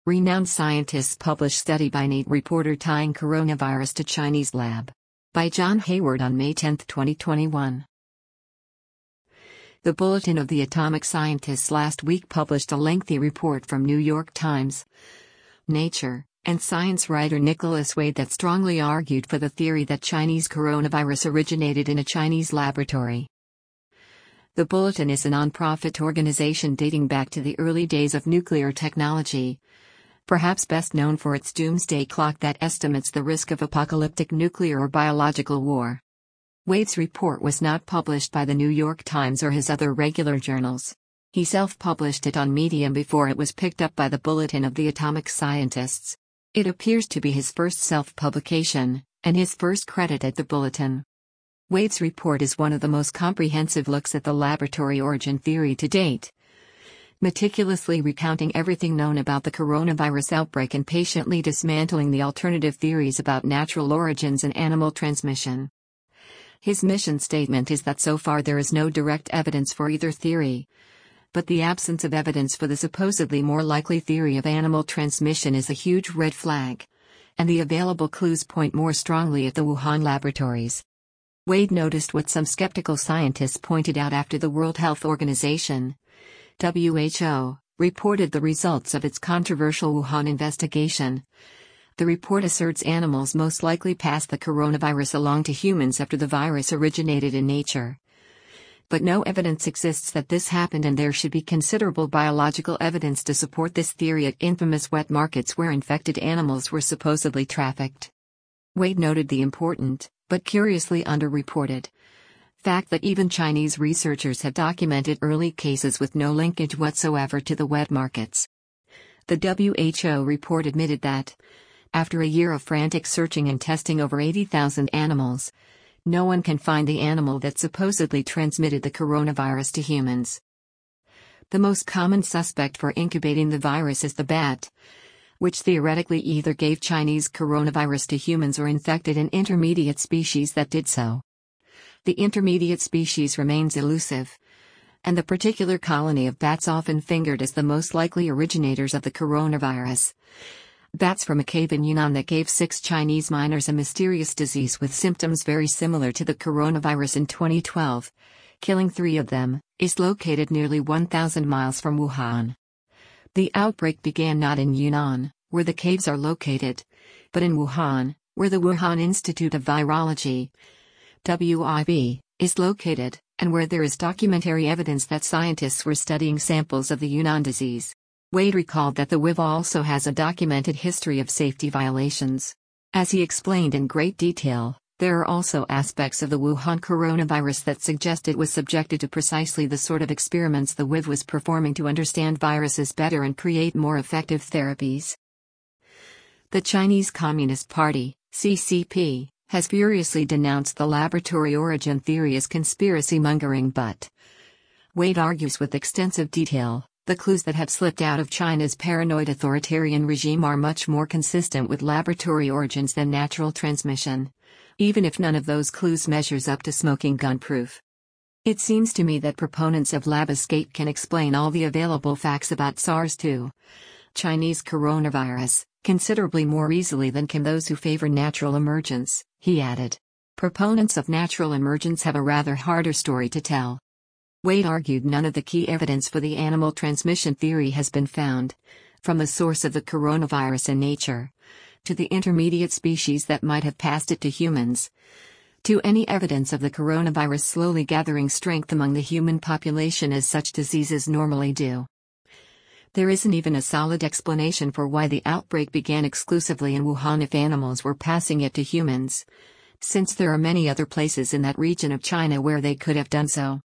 Renowned scientists publish study by NET reporter tying coronavirus to Chinese lab. By John Hayward on May 10, 2021. The Bulletin of the Atomic Scientists last week published a lengthy report from New York Times, Nature, and Science writer Nicholas Wade that strongly argued for the theory that Chinese coronavirus originated in a Chinese laboratory. The Bulletin is a non-profit organization dating back to the early days of nuclear technology, perhaps best known for its doomsday clock that estimates the risk of apocalyptic nuclear or biological war. Wade's report was not published by the New York Times or his other regular journals. He self-published it on Medium before it was picked up by the Bulletin of the Atomic Scientists. It appears to be his first self-publication, and his first credit at the Bulletin. Wade's report is one of the most comprehensive looks at the laboratory origin theory to date, meticulously recounting everything known about the coronavirus outbreak and patiently dismantling the alternative theories about natural origins and animal transmission. His mission statement is that so far there is no direct evidence for either theory, but the absence of evidence for the supposedly more likely theory of animal transmission is a huge red flag, and the available clues point more strongly at the Wuhan laboratories. Wade noticed what some skeptical scientists pointed out after the World Health Organization, WHO, reported the results of its controversial Wuhan investigation. The report asserts animals most likely passed the coronavirus along to humans after the virus originated in nature. But no evidence exists that this happened, and there should be considerable biological evidence to support this theory at infamous wet markets where infected animals were supposedly trafficked. Wade noted the important, but curiously underreported, fact that even Chinese researchers have documented early cases with no linkage whatsoever to the wet markets. The WHO report admitted that, after a year of frantic searching and testing over 80,000 animals, no one can find the animal that supposedly transmitted the coronavirus to humans. The most common suspect for incubating the virus is the bat, which theoretically either gave Chinese coronavirus to humans or infected an intermediate species that did so. The intermediate species remains elusive, and the particular colony of bats often fingered as the most likely originators of the coronavirus. Bats from a cave in Yunnan that gave 6 Chinese miners a mysterious disease with symptoms very similar to the coronavirus in 2012, killing 3 of them, is located nearly 1,000 miles from Wuhan. The outbreak began not in Yunnan, where the caves are located, but in Wuhan, where the Wuhan Institute of Virology, WIV, is located, and where there is documentary evidence that scientists were studying samples of the Yunnan disease. Wade recalled that the WIV also has a documented history of safety violations. As he explained in great detail, there are also aspects of the Wuhan coronavirus that suggest it was subjected to precisely the sort of experiments the WIV was performing to understand viruses better and create more effective therapies. The Chinese Communist Party, CCP, has furiously denounced the laboratory origin theory as conspiracy mongering, but Wade argues with extensive detail, the clues that have slipped out of China's paranoid authoritarian regime are much more consistent with laboratory origins than natural transmission, even if none of those clues measures up to smoking gun proof. It seems to me that proponents of lab escape can explain all the available facts about SARS-2, Chinese coronavirus, considerably more easily than can those who favor natural emergence, he added. Proponents of natural emergence have a rather harder story to tell. Wade argued none of the key evidence for the animal transmission theory has been found, from the source of the coronavirus in nature, to the intermediate species that might have passed it to humans, to any evidence of the coronavirus slowly gathering strength among the human population as such diseases normally do. There isn't even a solid explanation for why the outbreak began exclusively in Wuhan if animals were passing it to humans, since there are many other places in that region of China where they could have done so.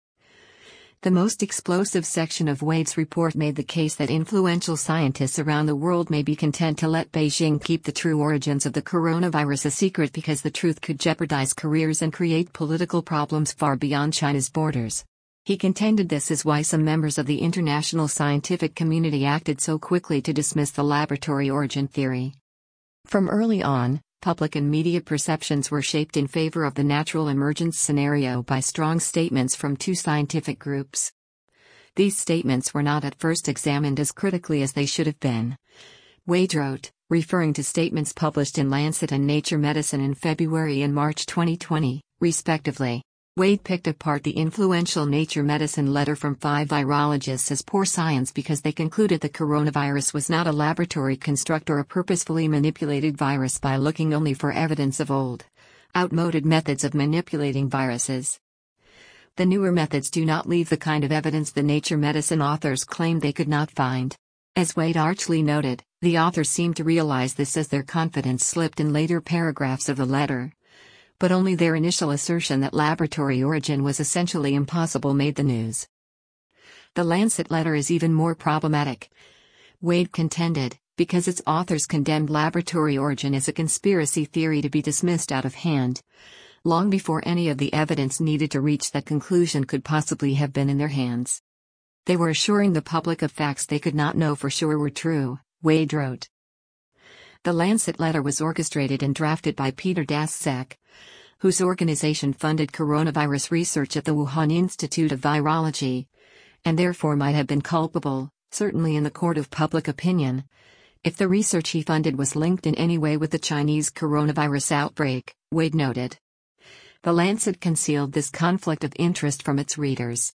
The most explosive section of Wade's report made the case that influential scientists around the world may be content to let Beijing keep the true origins of the coronavirus a secret because the truth could jeopardize careers and create political problems far beyond China's borders. He contended this is why some members of the international scientific community acted so quickly to dismiss the laboratory origin theory. From early on, public and media perceptions were shaped in favor of the natural emergence scenario by strong statements from 2 scientific groups. These statements were not at first examined as critically as they should have been, Wade wrote, referring to statements published in Lancet and Nature Medicine in February and March 2020, respectively. Wade picked apart the influential Nature Medicine letter from 5 virologists as poor science because they concluded the coronavirus was not a laboratory construct or a purposefully manipulated virus by looking only for evidence of old, outmoded methods of manipulating viruses. The newer methods do not leave the kind of evidence the Nature Medicine authors claimed they could not find. As Wade archly noted, the authors seemed to realize this as their confidence slipped in later paragraphs of the letter. But only their initial assertion that laboratory origin was essentially impossible made the news. The Lancet letter is even more problematic. Wade contended, because its authors condemned laboratory origin as a conspiracy theory to be dismissed out of hand, long before any of the evidence needed to reach that conclusion could possibly have been in their hands. They were assuring the public of facts they could not know for sure were true, Wade wrote. The Lancet letter was orchestrated and drafted by Peter Daszak, whose organization funded coronavirus research at the Wuhan Institute of Virology, and therefore might have been culpable, certainly in the court of public opinion, if the research he funded was linked in any way with the Chinese coronavirus outbreak, Wade noted. The Lancet concealed this conflict of interest from its readers.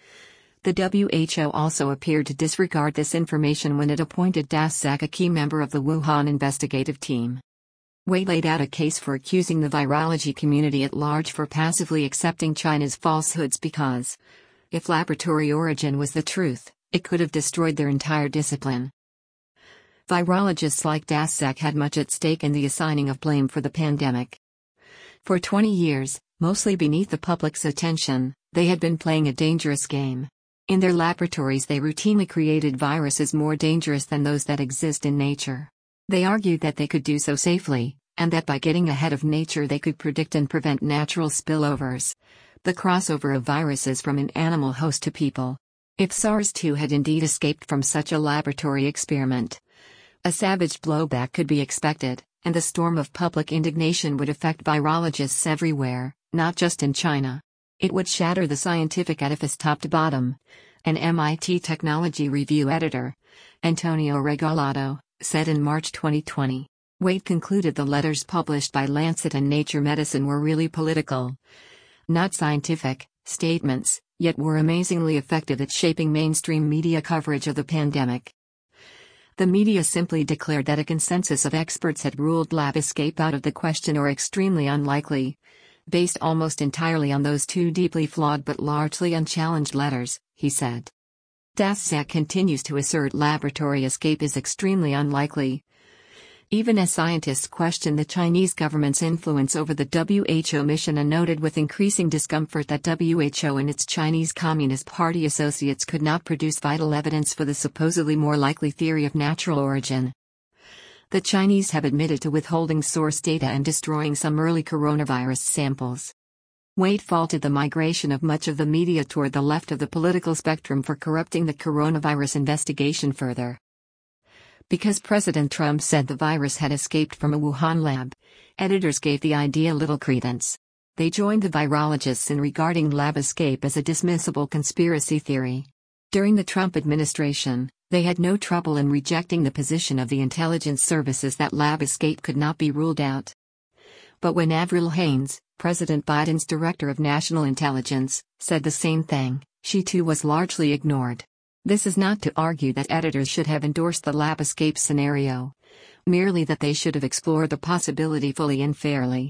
The WHO also appeared to disregard this information when it appointed Daszak a key member of the Wuhan investigative team. Wade laid out a case for accusing the virology community at large for passively accepting China's falsehoods because, if laboratory origin was the truth, it could have destroyed their entire discipline. Virologists like Daszak had much at stake in the assigning of blame for the pandemic. For 20 years, mostly beneath the public's attention, they had been playing a dangerous game. In their laboratories they routinely created viruses more dangerous than those that exist in nature. They argued that they could do so safely, and that by getting ahead of nature they could predict and prevent natural spillovers, the crossover of viruses from an animal host to people. If SARS-2 had indeed escaped from such a laboratory experiment, a savage blowback could be expected, and the storm of public indignation would affect virologists everywhere, not just in China. It would shatter the scientific edifice top to bottom, an MIT Technology Review editor, Antonio Regalado, said in March 2020. Wade concluded the letters published by Lancet and Nature Medicine were really political, not scientific, statements, yet were amazingly effective at shaping mainstream media coverage of the pandemic. The media simply declared that a consensus of experts had ruled lab escape out of the question or extremely unlikely, based almost entirely on those 2 deeply flawed but largely unchallenged letters, he said. Daszak continues to assert laboratory escape is extremely unlikely, even as scientists question the Chinese government's influence over the WHO mission and noted with increasing discomfort that WHO and its Chinese Communist Party associates could not produce vital evidence for the supposedly more likely theory of natural origin. The Chinese have admitted to withholding source data and destroying some early coronavirus samples. Wade faulted the migration of much of the media toward the left of the political spectrum for corrupting the coronavirus investigation further. Because President Trump said the virus had escaped from a Wuhan lab, editors gave the idea little credence. They joined the virologists in regarding lab escape as a dismissible conspiracy theory. During the Trump administration, they had no trouble in rejecting the position of the intelligence services that lab escape could not be ruled out. But when Avril Haines, President Biden's Director of National Intelligence, said the same thing, she too was largely ignored. This is not to argue that editors should have endorsed the lab escape scenario, merely that they should have explored the possibility fully and fairly.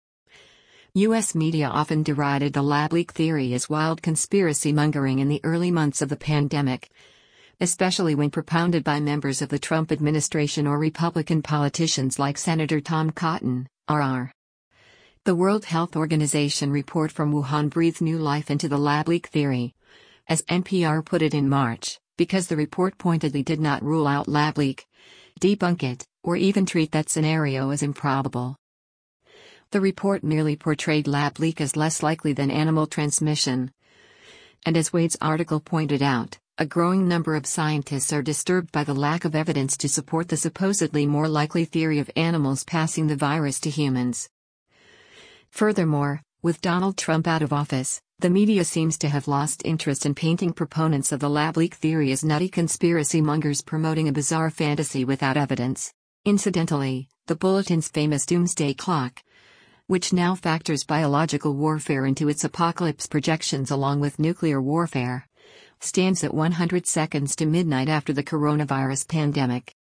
U.S. media often derided the lab leak theory as wild conspiracy mongering in the early months of the pandemic, especially when propounded by members of the Trump administration or Republican politicians like Senator Tom Cotton, RR. The World Health Organization report from Wuhan breathed new life into the lab leak theory, as NPR put it in March, because the report pointedly did not rule out lab leak, debunk it, or even treat that scenario as improbable. The report merely portrayed lab leak as less likely than animal transmission. And as Wade's article pointed out, a growing number of scientists are disturbed by the lack of evidence to support the supposedly more likely theory of animals passing the virus to humans. Furthermore, with Donald Trump out of office, The media seems to have lost interest in painting proponents of the lab leak theory as nutty conspiracy mongers promoting a bizarre fantasy without evidence. Incidentally, the Bulletin's famous doomsday clock, which now factors biological warfare into its apocalypse projections along with nuclear warfare, stands at 100 seconds to midnight after the coronavirus pandemic.